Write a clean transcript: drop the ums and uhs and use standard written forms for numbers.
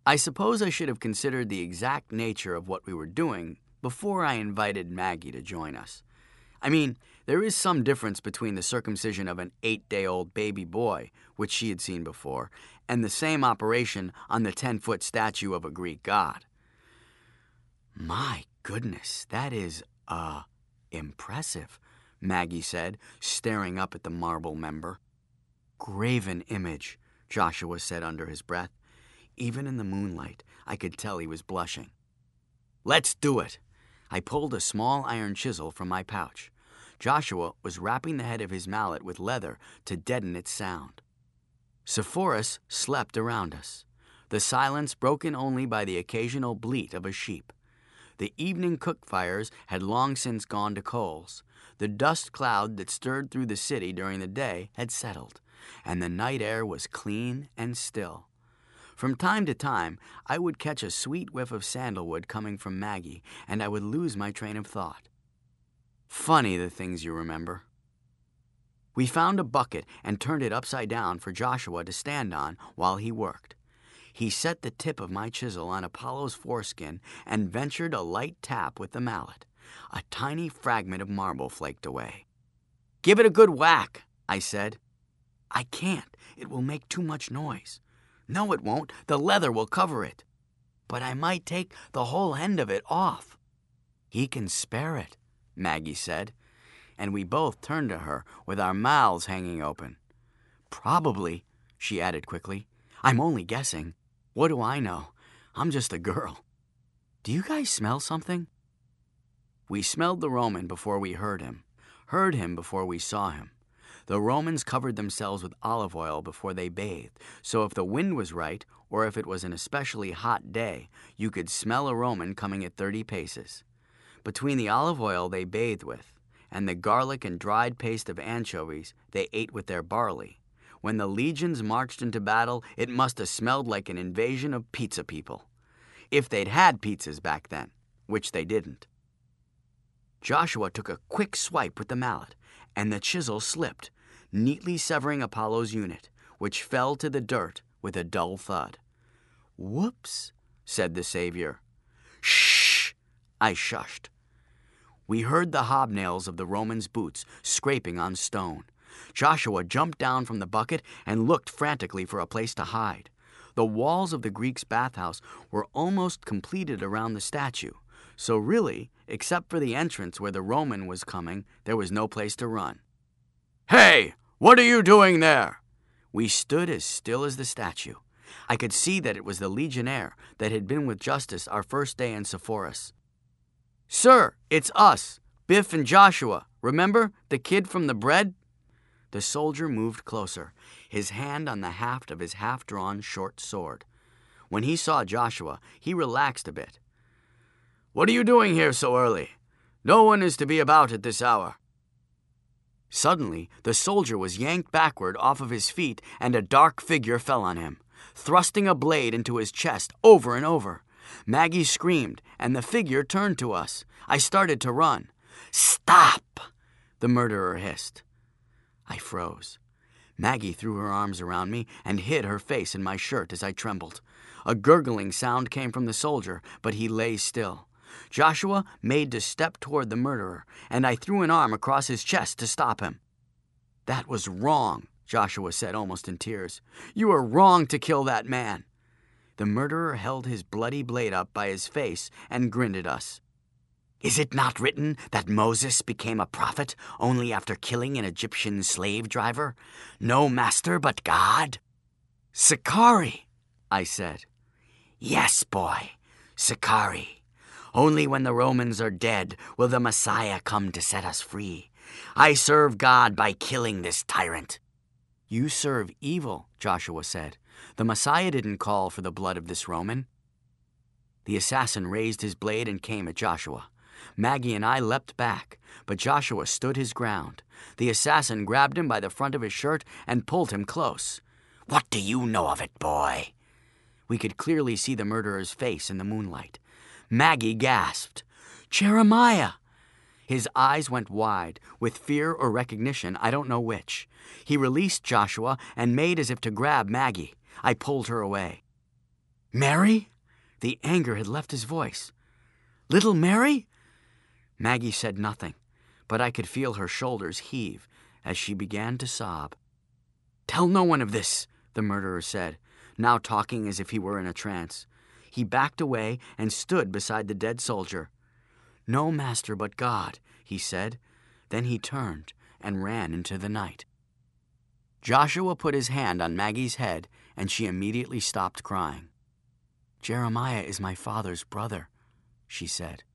I suppose I should have considered the exact nature of what we were doing before I invited Maggie to join us. I mean, there is some difference between the circumcision of an 8-day-old baby boy, which she had seen before, and the same operation on the 10-foot statue of a Greek god. "My goodness, that is, impressive," Maggie said, staring up at the marble member. "Graven image," Joshua said under his breath. Even in the moonlight, I could tell he was blushing. "Let's do it." I pulled a small iron chisel from my pouch. Joshua was wrapping the head of his mallet with leather to deaden its sound. Sepphoris slept around us, the silence broken only by the occasional bleat of a sheep. The evening cook fires had long since gone to coals. The dust cloud that stirred through the city during the day had settled, and the night air was clean and still. From time to time, I would catch a sweet whiff of sandalwood coming from Maggie, and I would lose my train of thought. Funny the things you remember. We found a bucket and turned it upside down for Joshua to stand on while he worked. He set the tip of my chisel on Apollo's foreskin and ventured a light tap with the mallet. A tiny fragment of marble flaked away. "Give it a good whack," I said. "I can't. It will make too much noise." "No, it won't. The leather will cover it." "But I might take the whole end of it off." "He can spare it," Maggie said, and we both turned to her with our mouths hanging open. "Probably," she added quickly. "I'm only guessing. What do I know? I'm just a girl. Do you guys smell something?" We smelled the Roman before we heard him before we saw him. The Romans covered themselves with olive oil before they bathed, so if the wind was right, or if it was an especially hot day, you could smell a Roman coming at 30 paces. Between the olive oil they bathed with, and the garlic and dried paste of anchovies they ate with their barley, when the legions marched into battle, it must have smelled like an invasion of pizza people. If they'd had pizzas back then, which they didn't. Joshua took a quick swipe with the mallet, and the chisel slipped, neatly severing Apollo's unit, which fell to the dirt with a dull thud. "Whoops," said the Savior. "Shh!" I shushed. We heard the hobnails of the Romans' boots scraping on stone. Joshua jumped down from the bucket and looked frantically for a place to hide. The walls of the Greeks' bathhouse were almost completed around the statue, so really, except for the entrance where the Roman was coming, there was no place to run. "Hey, what are you doing there?" We stood as still as the statue. I could see that it was the legionnaire that had been with Justus our first day in Sepphoris. "Sir, it's us, Biff and Joshua. Remember, the kid from the bread?" The soldier moved closer, his hand on the haft of his half-drawn short sword. When he saw Joshua, he relaxed a bit. "What are you doing here so early? No one is to be about at this hour." Suddenly, the soldier was yanked backward off of his feet, and a dark figure fell on him, thrusting a blade into his chest over and over. Maggie screamed, and the figure turned to us. I started to run. "Stop!" the murderer hissed. I froze. Maggie threw her arms around me and hid her face in my shirt as I trembled. A gurgling sound came from the soldier, but he lay still. Joshua made to step toward the murderer, and I threw an arm across his chest to stop him. "That was wrong," Joshua said almost in tears. "You were wrong to kill that man." The murderer held his bloody blade up by his face and grinned at us. "Is it not written that Moses became a prophet only after killing an Egyptian slave driver? No master but God?" "Sicarii," I said. "Yes, boy, Sicarii. Only when the Romans are dead will the Messiah come to set us free. I serve God by killing this tyrant." "You serve evil," Joshua said. "The Messiah didn't call for the blood of this Roman." The assassin raised his blade and came at Joshua. Maggie and I leapt back, but Joshua stood his ground. The assassin grabbed him by the front of his shirt and pulled him close. "What do you know of it, boy?" We could clearly see the murderer's face in the moonlight. Maggie gasped, "Jeremiah!" His eyes went wide, with fear or recognition, I don't know which. He released Joshua and made as if to grab Maggie. I pulled her away. Mary? The anger had left his voice. Little Mary? Maggie said nothing, but I could feel her shoulders heave as she began to sob. Tell no one of this, the murderer said, now talking as if he were in a trance. He backed away and stood beside the dead soldier. No master but God, he said. Then he turned and ran into the night. Joshua put his hand on Maggie's head, and she immediately stopped crying. Jeremiah is my father's brother, she said.